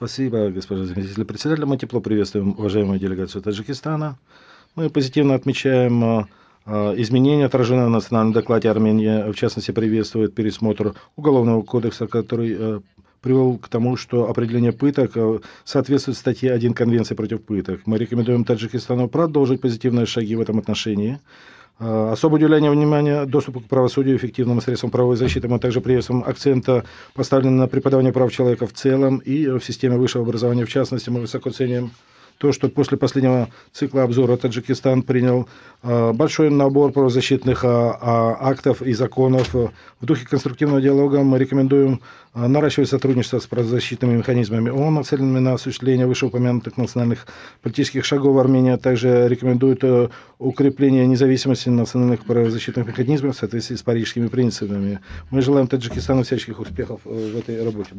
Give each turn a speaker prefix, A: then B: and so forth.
A: Спасибо, госпожа заместитель председателя. Мы тепло приветствуем уважаемую делегацию Таджикистана. Мы позитивно отмечаем изменения, отраженные в национальном докладе Армении. В частности, приветствует пересмотр Уголовного кодекса, который привел к тому, что определение пыток соответствует статье 1 Конвенции против пыток. Мы рекомендуем Таджикистану продолжить позитивные шаги в этом отношении. Особое уделение внимания доступу к правосудию и эффективным средствам правовой защиты. Мы также приветствуем акцент, поставленный на преподавание прав человека в целом и в системе высшего образования в частности. Мы высоко ценим то, что после последнего цикла обзора Таджикистан принял большой набор правозащитных актов и законов. В духе конструктивного диалога мы рекомендуем наращивать сотрудничество с правозащитными механизмами ООН, нацеленными на осуществление вышеупомянутых национальных политических шагов. Армения также рекомендует укрепление независимости национальных правозащитных механизмов в соответствии с парижскими принципами. Мы желаем Таджикистану всяческих успехов в этой работе.